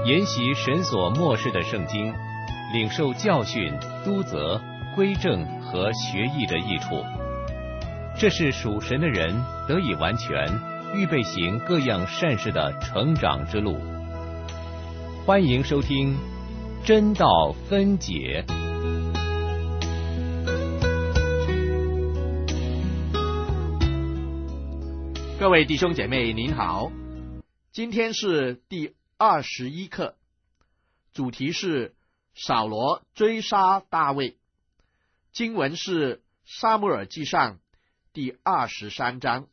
研习神所默示的圣经，领受教训、督责、归正和学艺的益处。这是属神的人得以完全，预备行各样善事的成长之路。欢迎收听真道分解。 各位弟兄姐妹您好，今天是第21课，主题是扫罗追杀大卫。经文是撒母耳记上第23章。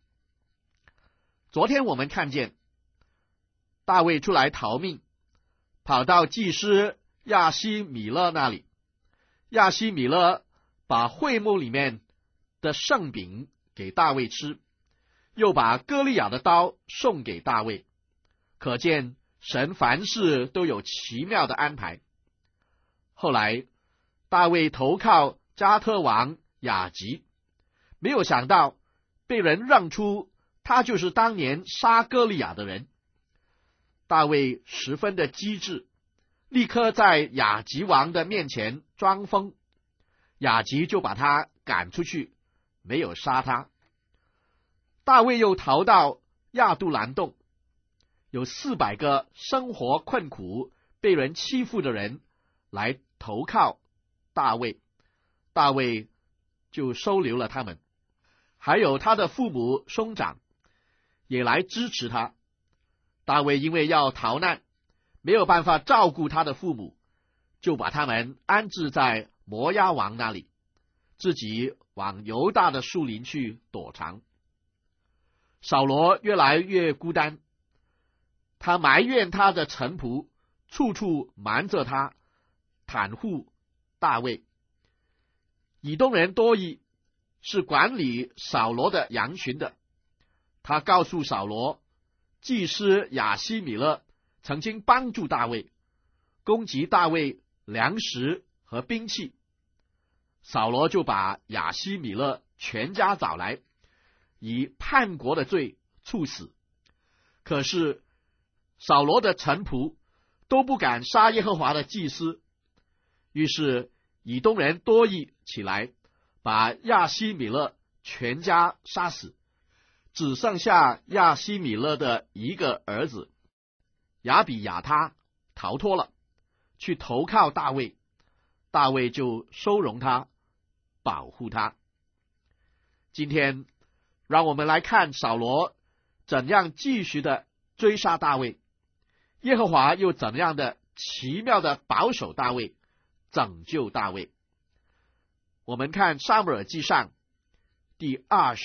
昨天我们看见大卫出来逃命，跑到祭司亚希米勒那里。亚希米勒把会幕里面的圣饼给大卫吃，又把歌利亚的刀送给大卫。可见神凡事都有奇妙的安排。后来大卫投靠加特王亚吉，没有想到被人认出他就是当年杀歌利亚的人。大卫十分的机智，立刻在亚吉王的面前装疯，亚吉就把他赶出去，没有杀他。大卫又逃到亚杜兰洞，有400个生活困苦、被人欺负的人来投靠大卫，大卫就收留了他们。还有他的父母兄长也来支持他。大卫因为要逃难，没有办法照顾他的父母，就把他们安置在摩押王那里，自己往犹大的树林去躲藏。扫罗越来越孤单，他埋怨他的臣仆处处瞒着他，袒护大卫。以东人多益是管理扫罗的羊群的，他告诉扫罗，祭司亚希米勒曾经帮助大卫，供给大卫粮食和兵器。扫罗就把亚希米勒全家找来，以叛国的罪处死。可是扫罗的臣仆都不敢杀耶和华的祭司，于是以东人多益起来，把亚希米勒全家杀死，只剩下亚希米勒的一个儿子亚比亚他逃脱了，去投靠大卫。大卫就收容他，保护他。今天让我们来看扫罗怎样继续的追杀大卫，耶和华又怎样的奇妙的保守大卫，拯救大卫。我们看撒母耳记上第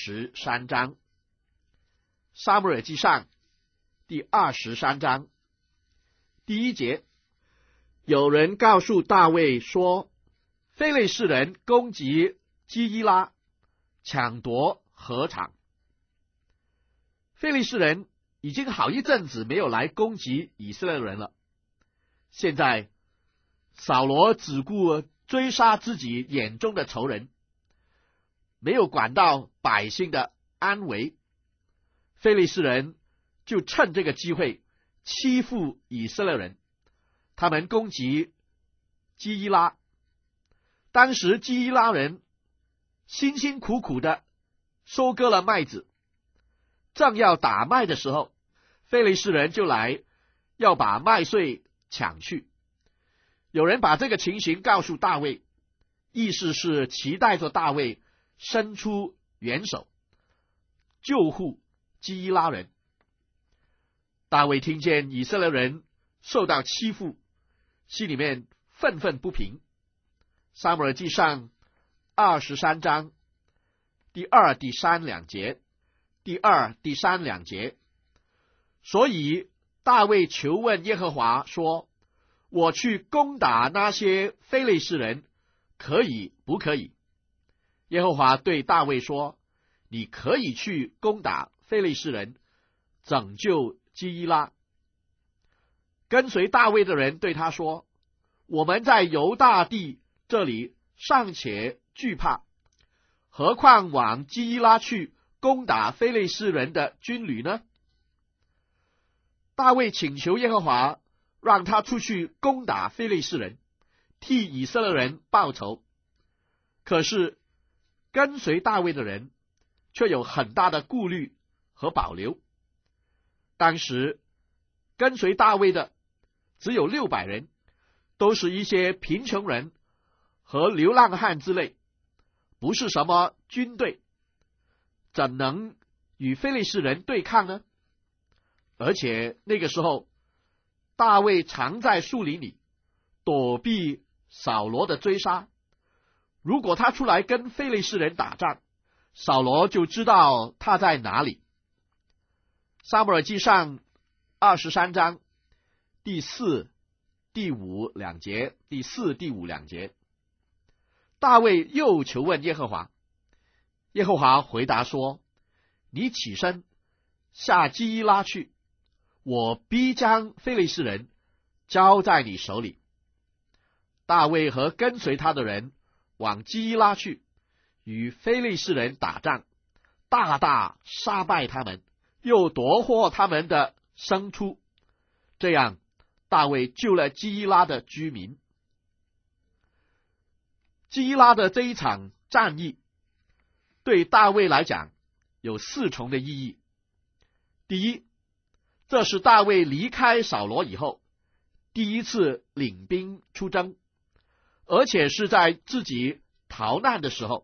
23章。撒母耳记上第23章第1节，有人告诉大卫说，非利士人攻击基伊拉，抢夺禾场。非利士人已经好一阵子没有来攻击以色列人了，现在扫罗只顾追杀自己眼中的仇人，没有管到百姓的安危。非利士人就趁这个机会欺负以色列人，他们攻击基伊拉。当时基伊拉人辛辛苦苦的收割了麦子，正要打麦的时候，非利士人就来要把麦穗抢去。有人把这个情形告诉大卫，意思是期待着大卫伸出援手救护基伊拉人。大卫听见以色列人受到欺负，心里面愤愤不平。撒母耳记上23章第2、第3两节，第2、第3两节。所以大卫求问耶和华说，我去攻打那些非利士人，可以不可以？耶和华对大卫说，你可以去攻打非利士人，拯救基伊拉。跟随大卫的人对他说，我们在犹大地这里尚且惧怕，何况往基伊拉去攻打非利士人的军旅呢？大卫请求耶和华让他出去攻打非利士人，替以色列人报仇。可是跟随大卫的人却有很大的顾虑和保留。当时跟随大卫的只有600人，都是一些贫穷人和流浪汉之类，不是什么军队，怎能与非利士人对抗呢？而且那个时候大卫藏在树林里，躲避扫罗的追杀。如果他出来跟非利士人打仗，扫罗就知道他在哪里。撒母耳记上23章第4、第5两节，第4、第5两节，大卫又求问耶和华，耶和华回答说：你起身下基伊拉去，我必将非利士人交在你手里。大卫和跟随他的人往基伊拉去，与非利士人打仗，大大杀败他们，又夺获他们的牲畜。这样大卫救了基伊拉的居民。基伊拉的这一场战役对大卫来讲有4重的意义。第一，这是大卫离开扫罗以后第一次领兵出征，而且是在自己逃难的时候。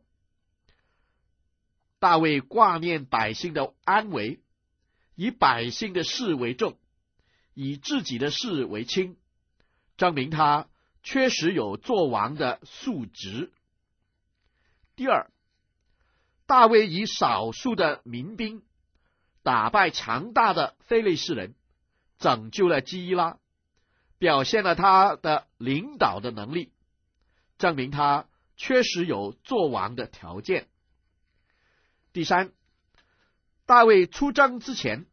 大卫挂念百姓的安危，以百姓的事为重，以自己的事为轻，证明他确实有做王的素质。第二，大卫以少数的民兵打败强大的非利士人，拯救了基伊拉，表现了他的领导的能力，证明他确实有做王的条件。第三，大卫出征之前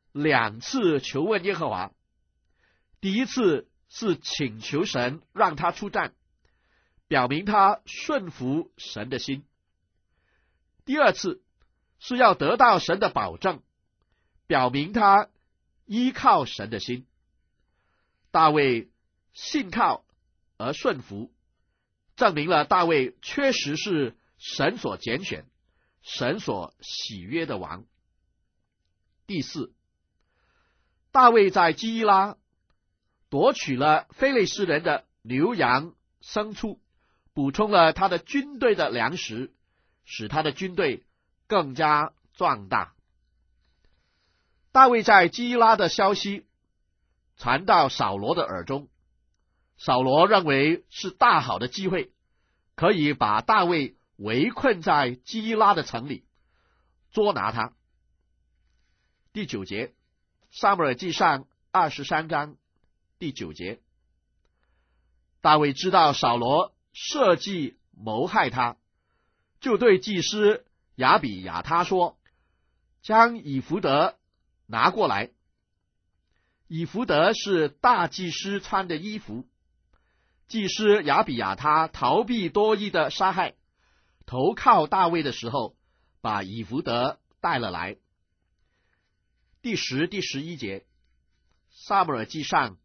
2次求问耶和华。第一次是请求神让他出战，表明他顺服神的心。第二次是要得到神的保证，表明他依靠神的心。大卫信靠而顺服，证明了大卫确实是神所拣选、神所喜悦的王。第四，大卫在基伊拉夺取了非利士人的牛羊牲畜，补充了他的军队的粮食，使他的军队更加壮大。大卫在基伊拉的消息传到扫罗的耳中，扫罗认为是大好的机会，可以把大卫围困在基伊拉的城里，捉拿他。第9节，撒母耳记上23章第9节，大卫知道扫罗设计谋害他，就对祭司亚比亚他说：将以弗得拿过来。以弗得是大祭司穿的衣服。祭司亚比亚他逃避多疑的杀害，投靠大卫的时候，把以弗得带了来。第10、第11节，撒母耳记上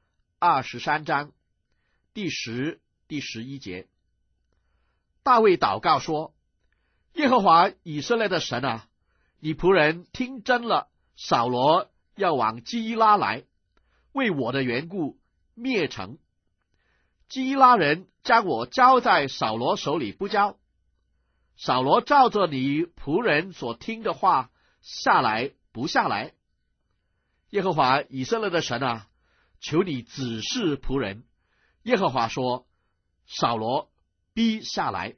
23章第10、第11节，大卫祷告说：耶和华以色列的神啊，你仆人听真了，扫罗要往基伊拉来，为我的缘故灭城。基伊拉人将我交在扫罗手里不交，扫罗照着你仆人所听的话下来不下来？耶和华以色列的神啊，求你指示仆人。耶和华说：扫罗必下来。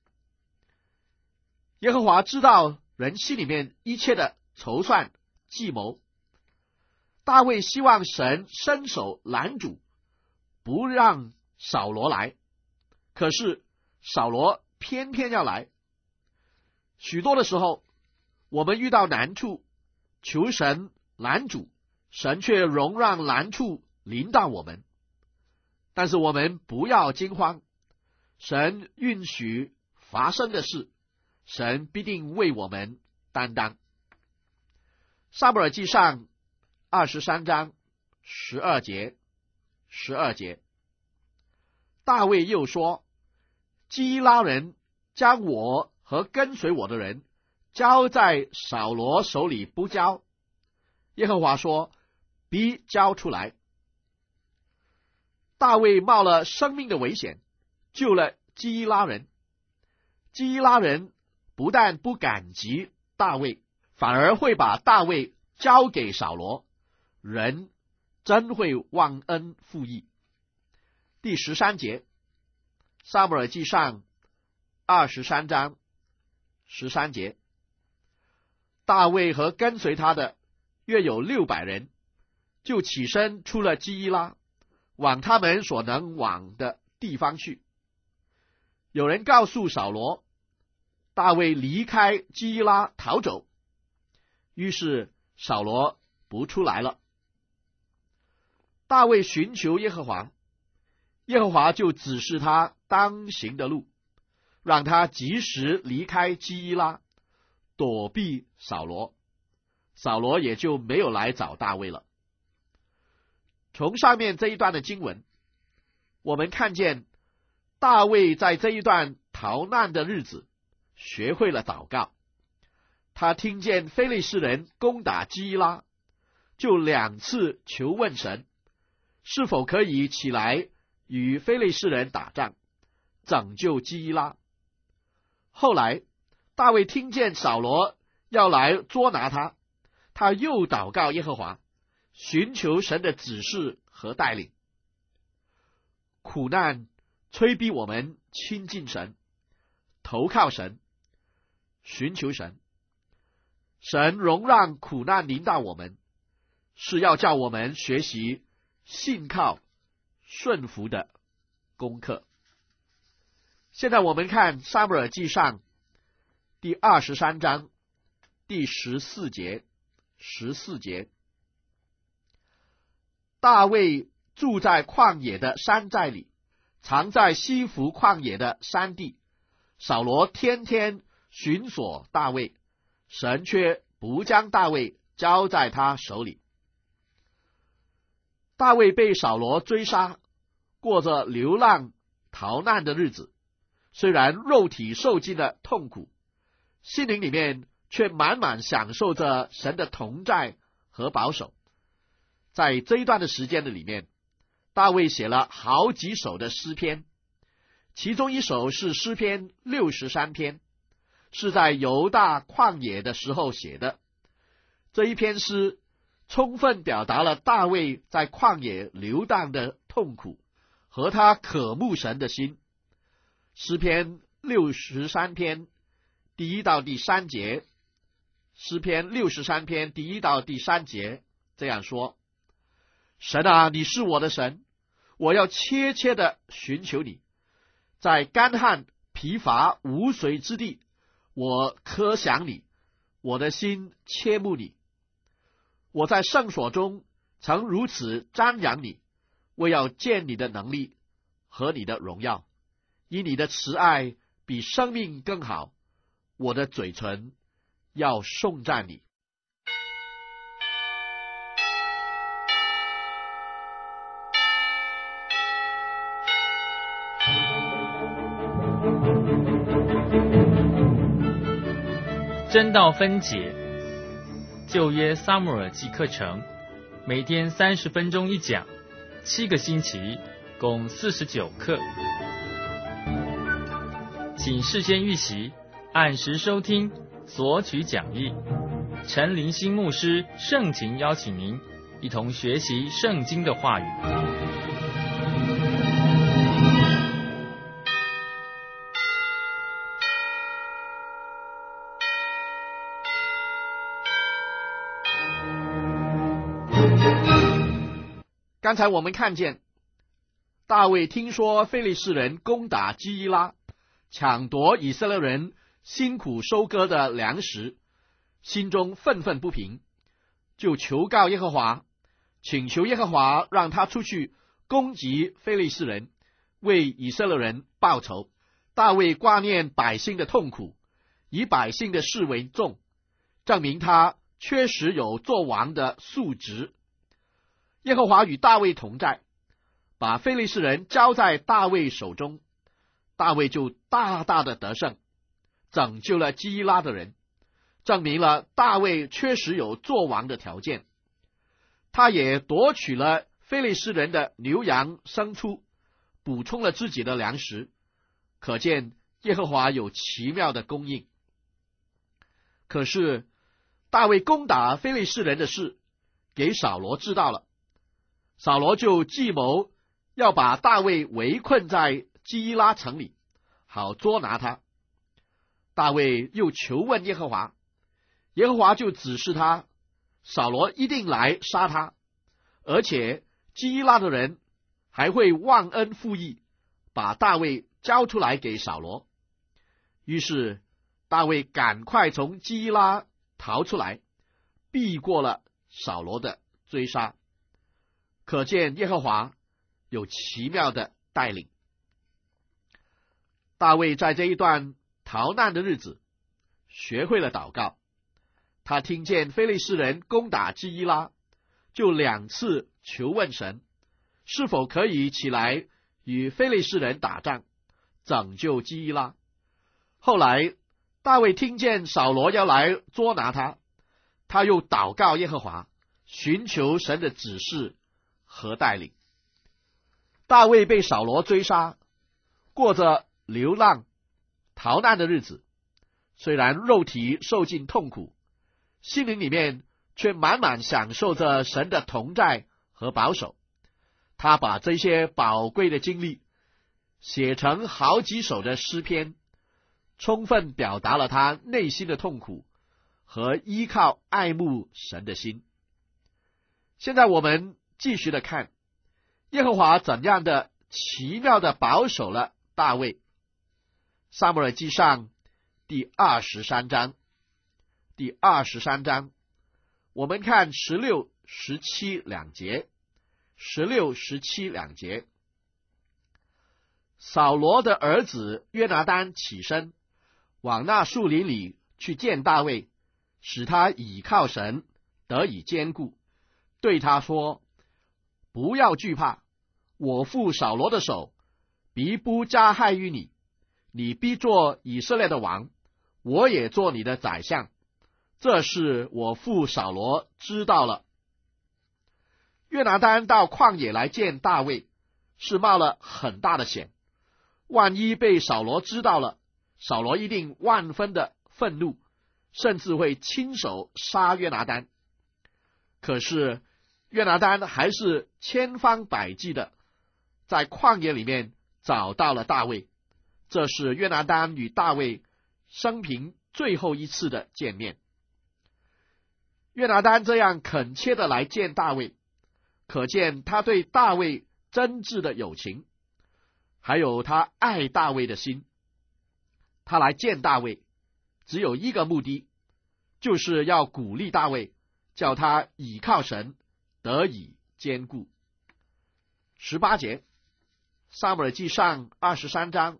耶和华知道人心里面一切的筹算计谋。大卫希望神伸手拦阻，不让扫罗来，可是扫罗偏偏要来。许多的时候，我们遇到难处，求神拦阻，神却容让难处临到我们。但是我们不要惊慌，神允许发生的事，神必定为我们担当。撒母耳记上23章12节 12节。大卫又说，基拉人将我和跟随我的人交在扫罗手里不交。耶和华说，必交出来。大卫冒了生命的危险，救了基拉人。基拉人不但不感激大卫，反而会把大卫交给扫罗，人真会忘恩负义。第13节，撒母耳记上23章13节，大卫和跟随他的约有600人，就起身出了基拉，往他们所能往的地方去。有人告诉扫罗，大卫离开基拉逃走，于是扫罗不出来了。大卫寻求耶和华，耶和华就指示他当行的路，让他及时离开基拉，躲避扫罗。扫罗也就没有来找大卫了。从上面这一段的经文，我们看见大卫在这一段逃难的日子学会了祷告。他听见非利士人攻打基拉，就2次求问神，是否可以起来与非利士人打仗，拯救基拉。后来大卫听见扫罗要来捉拿他，他又祷告耶和华，寻求神的指示和带领。苦难催逼我们亲近神，投靠神，寻求神。神容让苦难临到我们，是要叫我们学习信靠顺服的功课。现在我们看撒母耳记上第23章第14节，大卫住在旷野的山寨里，藏在西弗旷野的山地。扫罗天天寻索大卫，神却不将大卫交在他手里。大卫被扫罗追杀，过着流浪逃难的日子，虽然肉体受尽了痛苦，心灵里面却满满享受着神的同在和保守。在这一段的时间的里面，大卫写了好几首的诗篇，其中一首是诗篇63篇，是在犹大旷野的时候写的。这一篇诗充分表达了大卫在旷野流荡的痛苦和他渴慕神的心。诗篇63篇第1到第3节，诗篇63篇第1到第3节这样说：神啊，你是我的神，我要切切的寻求你。在干旱疲乏无水之地，我渴想你，我的心切慕你。我在圣所中曾如此瞻仰你，为要见你的能力和你的荣耀。因你的慈爱比生命更好，我的嘴唇要颂赞你。 真道分解，旧约撒母耳记课程，每天30分钟一讲，7个星期，共49课。请事先预习，按时收听，索取讲义。陈灵新牧师盛情邀请您一同学习圣经的话语。 刚才我们看见大卫听说非利士人攻打基拉，抢夺以色列人辛苦收割的粮食，心中愤愤不平，就求告耶和华，请求耶和华让他出去攻击非利士人，为以色列人报仇。大卫挂念百姓的痛苦，以百姓的事为重，证明他确实有做王的素质。耶和华与大卫同在， 把非利士人交在大卫手中，大卫就大大的得胜，拯救了基伊拉的人，证明了大卫确实有做王的条件。他也夺取了非利士人的牛羊牲畜，补充了自己的粮食，可见耶和华有奇妙的供应。可是大卫攻打非利士人的事给扫罗知道了，扫罗就计谋要把大卫围困在基伊拉城里，好捉拿他。大卫又求问耶和华，耶和华就指示他，扫罗一定来杀他，而且基伊拉的人还会忘恩负义，把大卫交出来给扫罗。于是大卫赶快从基伊拉逃出来，避过了扫罗的追杀。可见耶和华有奇妙的带领。大卫在这一段逃难的日子学会了祷告，他听见非利士人攻打基伊拉，就2次求问神，是否可以起来与非利士人打仗，拯救基伊拉。后来大卫听见扫罗要来捉拿他，他又祷告耶和华，寻求神的指示和带领。大卫被扫罗追杀，过着流浪逃难的日子，虽然肉体受尽痛苦，心灵里面却满满享受着神的同在和保守。他把这些宝贵的经历写成好几首的诗篇，充分表达了他内心的痛苦和依靠爱慕神的心。现在我们继续的看耶和华怎样的奇妙的保守了大卫。撒母耳记上第23章，我们看16、17两节。16、17两节，扫罗的儿子约拿单起身，往那树林里去见大卫，使他倚靠神，得以坚固，对他说：不要惧怕，我父扫罗的手必不加害于你，你必做以色列的王，我也做你的宰相。这事我父扫罗知道了。约拿单到旷野来见大卫，是冒了很大的险，万一被扫罗知道了，扫罗一定万分的愤怒，甚至会亲手杀约拿单。可是约拿单还是千方百计的在旷野里面找到了大卫，这是约拿单与大卫生平最后一次的见面。约拿单这样恳切的来见大卫，可见他对大卫真挚的友情，还有他爱大卫的心。他来见大卫只有一个目的，就是要鼓励大卫，叫他倚靠神，得以坚固。18节，撒母耳记上23章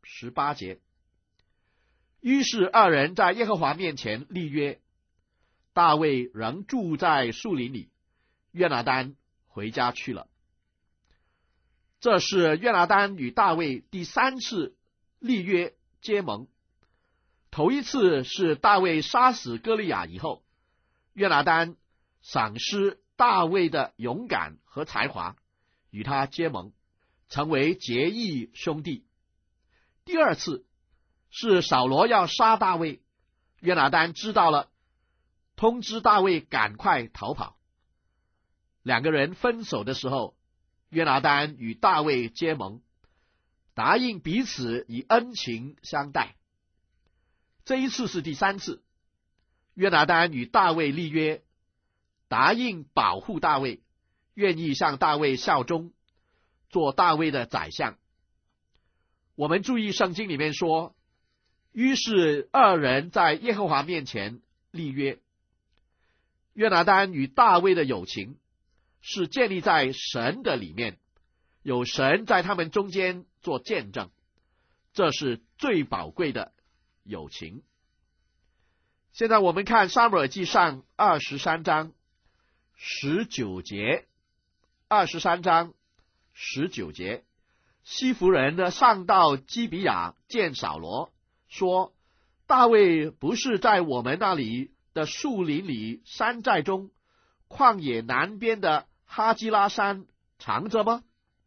18节。于是二人在耶和华面前立约，大卫仍住在树林里，约拿单回家去了。这是约拿单与大卫第3次立约结盟。头一次是大卫杀死歌利亚以后，约拿单赏识大卫的勇敢和才华，与他结盟，成为结义兄弟。第二次是扫罗要杀大卫，约拿单知道了，通知大卫赶快逃跑。两个人分手的时候，约拿单与大卫结盟，答应彼此以恩情相待。这一次是第3次，约拿单与大卫立约，答应保护大卫，愿意向大卫效忠，做大卫的宰相。我们注意圣经里面说，于是二人在耶和华面前立约。约拿单与大卫的友情是建立在神的里面，有神在他们中间做见证，这是最宝贵的友情。现在我们看撒母耳记上23章19节，23章 19节，西弗人呢上到基比亚见扫罗，说：大卫不是在我们那里的树林里、山寨中、旷野南边的哈基拉山藏着吗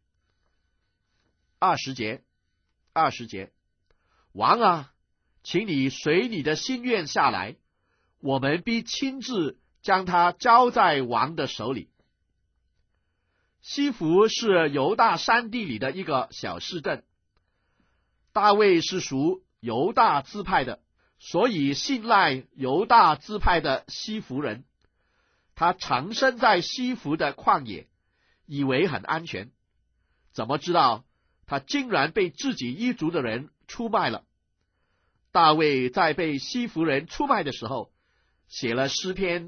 ？20节，王啊，请你随你的心愿下来，我们必亲自将他交在王的手里。西弗是犹大山地里的一个小市镇，大卫是属犹大支派的，所以信赖犹大支派的西弗人。他藏身在西弗的旷野，以为很安全，怎么知道他竟然被自己一族的人出卖了。大卫在被西弗人出卖的时候，写了诗篇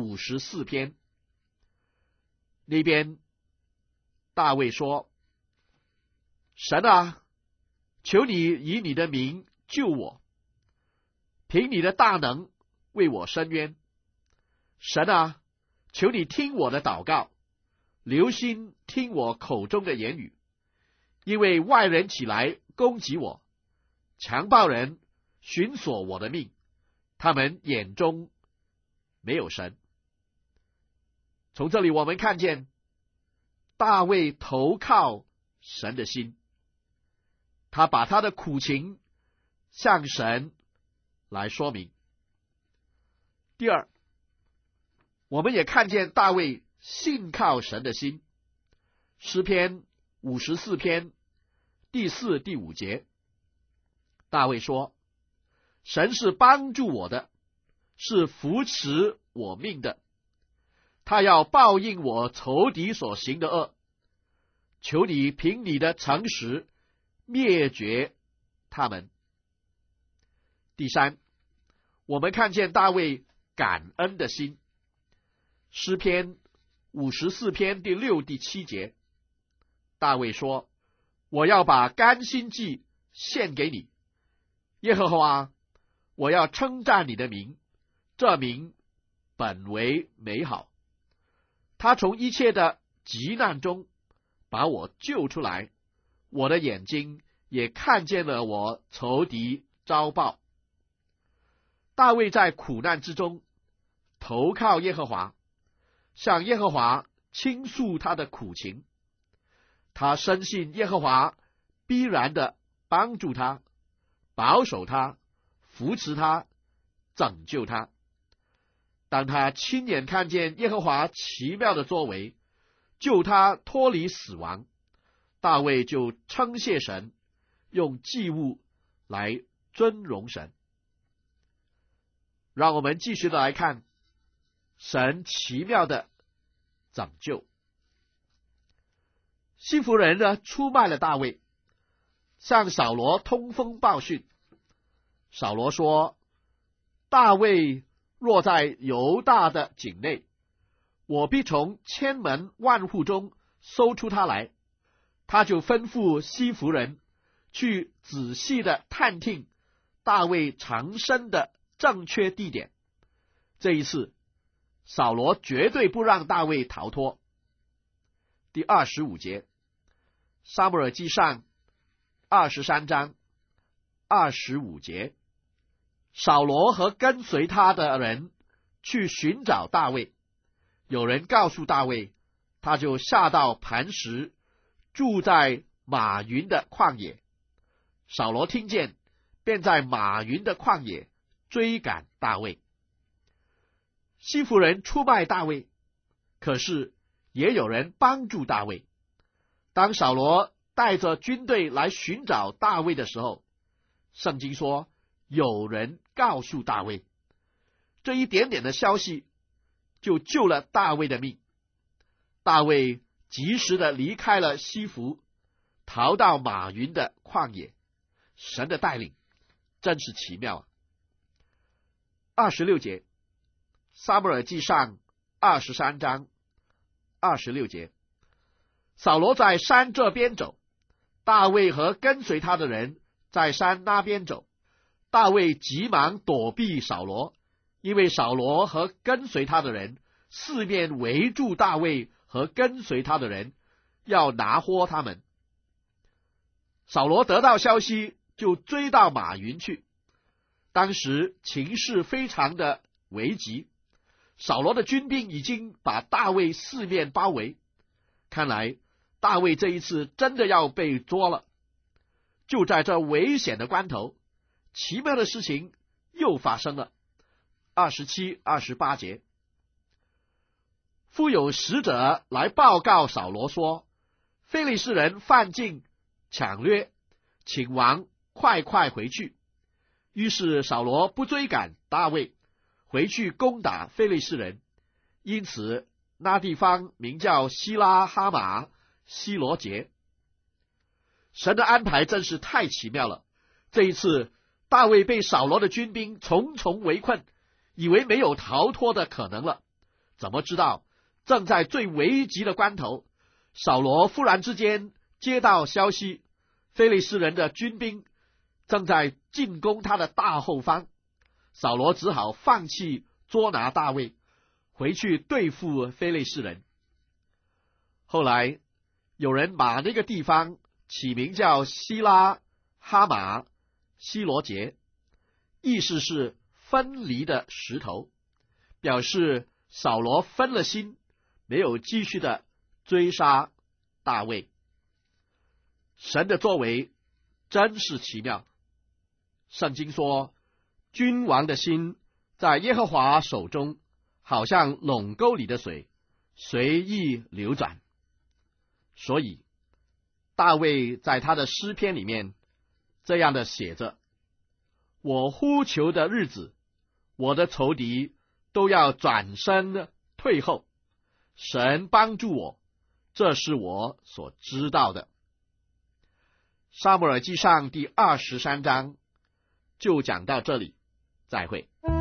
54篇。那边大卫说：神啊，求你以你的名救我，凭你的大能为我伸冤。神啊，求你听我的祷告，留心听我口中的言语，因为外人起来攻击我，强暴人寻索我的命，他们眼中没有神。从这里我们看见大卫投靠神的心，他把他的苦情向神来说明。第二，我们也看见大卫信靠神的心。诗篇54篇第4、第5节，大卫说：神是帮助我的，是扶持我命的，他要报应我仇敌所行的恶，求你凭你的诚实灭绝他们。第三，我们看见大卫感恩的心。诗篇54篇第6、第7节，大卫说：我要把甘心祭献给你，耶和华，我要称赞你的名，这名本为美好。他从一切的急难中把我救出来，我的眼睛也看见了我仇敌遭报。大卫在苦难之中投靠耶和华，向耶和华倾诉他的苦情，他深信耶和华必然的帮助他，保守他，扶持他，拯救他。当他亲眼看见耶和华奇妙的作为，救他脱离死亡，大卫就称谢神，用祭物来尊荣神。让我们继续的来看神奇妙的拯救。西弗人呢出卖了大卫，向扫罗通风报讯。扫罗说：大卫若在犹大的境内，我必从千门万户中搜出他来。他就吩咐西弗人去仔细的探听大卫藏身的正确地点。这一次扫罗绝对不让大卫逃脱。第25节，撒母耳记上23章25节，扫罗和跟随他的人去寻找大卫，有人告诉大卫，他就下到磐石，住在马云的旷野。扫罗听见，便在马云的旷野追赶大卫。西弗人出卖大卫，可是也有人帮助大卫。当扫罗带着军队来寻找大卫的时候，圣经说有人告诉大卫，这一点点的消息就救了大卫的命。大卫及时的离开了西弗，逃到马云的旷野。神的带领真是奇妙啊。26节，撒母耳记上23章26节，扫罗在山这边走，大卫和跟随他的人在山那边走。大卫急忙躲避扫罗，因为扫罗和跟随他的人四面围住大卫和跟随他的人， 要拿活他们。扫罗得到消息，就追到马云去。当时情势非常的危急，扫罗的军兵已经把大卫四面包围，看来大卫这一次真的要被捉了。就在这危险的关头，奇妙的事情又发生了。27、28节，复有使者来报告扫罗说，非利士人犯境抢掠，请王快快回去。于是扫罗不追赶大卫，回去攻打非利士人，因此那地方名叫希拉哈马希罗杰。神的安排真是太奇妙了。这一次大卫被扫罗的军兵重重围困，以为没有逃脱的可能了，怎么知道正在最危急的关头，扫罗忽然之间接到消息，非利士人的军兵正在进攻他的大后方，扫罗只好放弃捉拿大卫，回去对付非利士人。后来有人把那个地方起名叫希拉哈马希罗杰，意思是分离的石头，表示扫罗分了心，没有继续的追杀大卫。神的作为真是奇妙。圣经说，君王的心在耶和华手中，好像垄沟里的水，随意流转。所以大卫在他的诗篇里面这样的写着，我呼求的日子，我的仇敌都要转身退后，神帮助我，这是我所知道的。撒母耳记上第23章就讲到这里，再会。